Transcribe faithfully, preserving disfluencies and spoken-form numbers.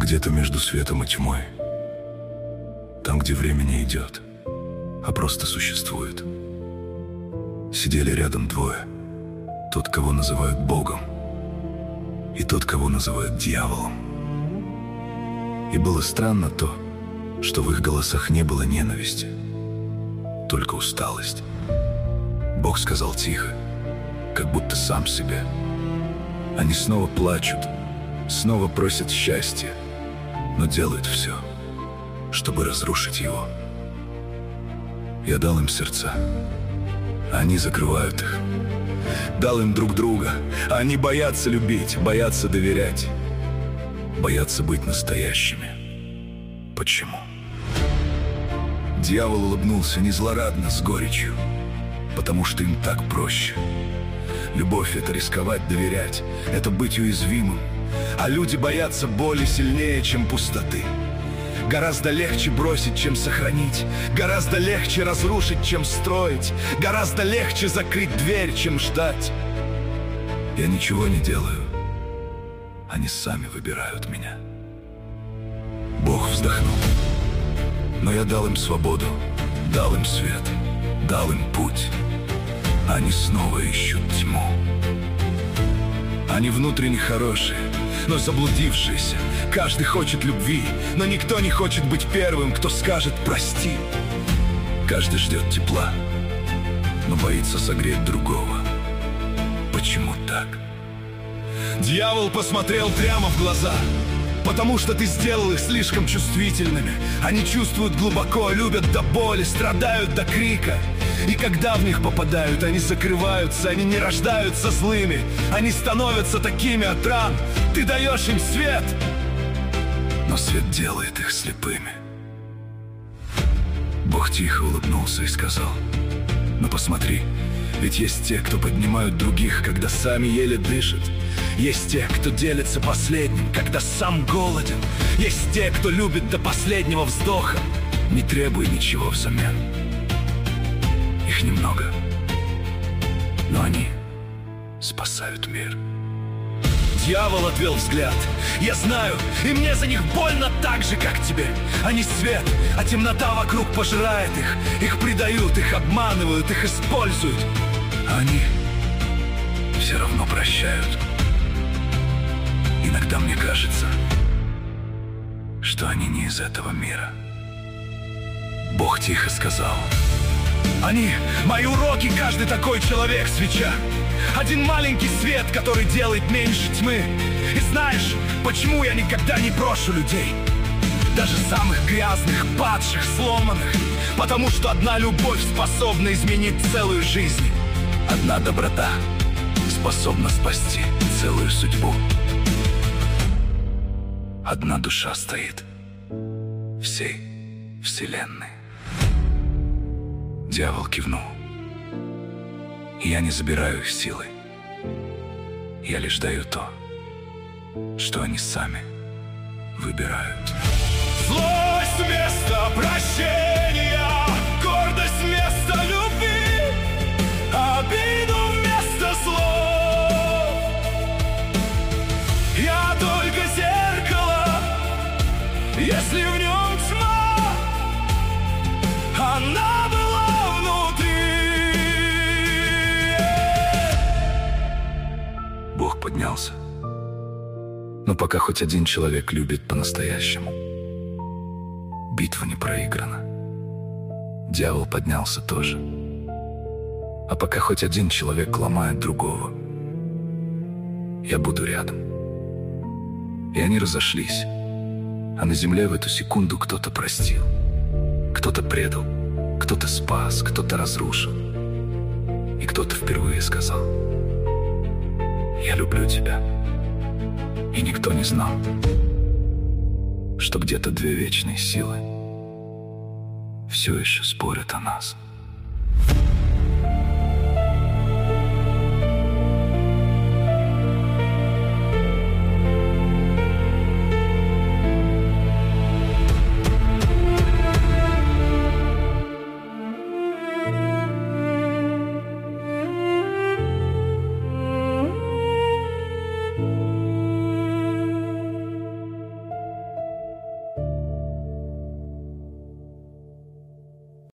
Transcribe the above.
Где-то между светом и тьмой, там, где время не идет, а просто существует, сидели рядом двое. Тот, кого называют Богом, и тот, кого называют дьяволом. И было странно то, что в их голосах не было ненависти, только усталость. Бог сказал тихо, как будто сам себе: они снова плачут, снова просят счастья, но делают все, чтобы разрушить его. Я дал им сердца, а они закрывают их. Дал им друг друга, а они боятся любить, боятся доверять, боятся быть настоящими. Почему? Дьявол улыбнулся не злорадно, с горечью, потому что им так проще. Любовь — это рисковать, доверять, это быть уязвимым. А люди боятся боли сильнее, чем пустоты. Гораздо легче бросить, чем сохранить. Гораздо легче разрушить, чем строить. Гораздо легче закрыть дверь, чем ждать. Я ничего не делаю, они сами выбирают меня. Бог вздохнул. Но я дал им свободу, дал им свет, дал им путь. Они снова ищут тьму. Они внутренне хорошие, но заблудившиеся. Каждый хочет любви, но никто не хочет быть первым, кто скажет «прости». Каждый ждет тепла, но боится согреть другого. Почему так? Дьявол посмотрел прямо в глаза. Потому что ты сделал их слишком чувствительными. Они чувствуют глубоко, любят до боли, страдают до крика. И когда в них попадают, они закрываются, они не рождаются злыми. Они становятся такими от ран. Ты даешь им свет, но свет делает их слепыми. Бог тихо улыбнулся и сказал: ну посмотри, ведь есть те, кто поднимают других, когда сами еле дышат. Есть те, кто делится последним, когда сам голоден. Есть те, кто любит до последнего вздоха, не требуя ничего взамен. Их немного, но они спасают мир. Дьявол отвел взгляд. Я знаю, и мне за них больно так же, как тебе. Они свет, а темнота вокруг пожирает их. Их предают, их обманывают, их используют. А они все равно прощают. Иногда мне кажется, что они не из этого мира. Бог тихо сказал: они мои уроки, каждый такой человек свеча. Один маленький свет, который делает меньше тьмы. И знаешь, почему я никогда не брошу людей? Даже самых грязных, падших, сломанных. Потому что одна любовь способна изменить целую жизнь. Одна доброта способна спасти целую судьбу. Одна душа стоит всей вселенной. Дьявол кивнул. Я не забираю их силы. Я лишь даю то, что они сами выбирают. Злость вместо прощения, гордость вместо любви, обиду вместо слов. Я только зеркало, если в нем тьма, она была внутри. Бог поднялся. Но пока хоть один человек любит по-настоящему, битва не проиграна. Дьявол поднялся тоже. А пока хоть один человек ломает другого, я буду рядом. И они разошлись. А на земле в эту секунду кто-то простил, кто-то предал, кто-то спас, кто-то разрушил. И кто-то впервые сказал: я люблю тебя. И никто не знал, что где-то две вечные силы все еще спорят о нас.